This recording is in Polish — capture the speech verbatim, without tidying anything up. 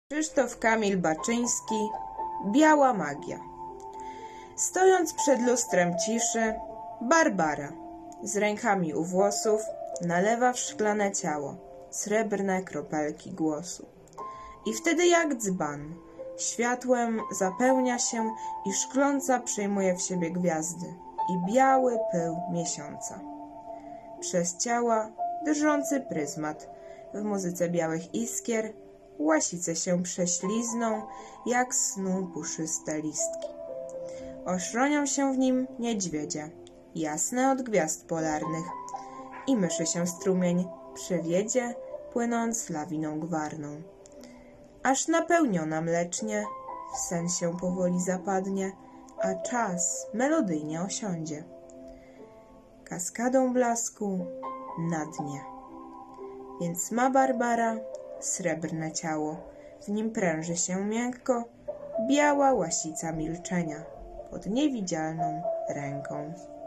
Krzysztof Kamil Baczyński, Biała magia. Stojąc przed lustrem ciszy, Barbara, z rękami u włosów, nalewa w szklane ciało srebrne kropelki głosu. I wtedy jak dzban, światłem zapełnia się i szkląca przyjmuje w siebie gwiazdy i biały pył miesiąca. Przez ciała drżący pryzmat, w muzyce białych iskier, łasice się prześlizną, jak snu puszyste listki. Oszronią się w nim niedźwiedzie, jasne od gwiazd polarnych, i myszy się strumień przewiedzie, płynąc lawiną gwarną. Aż napełniona mlecznie, w sen się powoli zapadnie, a czas melodyjnie osiądzie. Kaskadą blasku na dnie. Więc ma Barbara srebrne ciało, w nim pręży się miękko biała łasica milczenia pod niewidzialną ręką.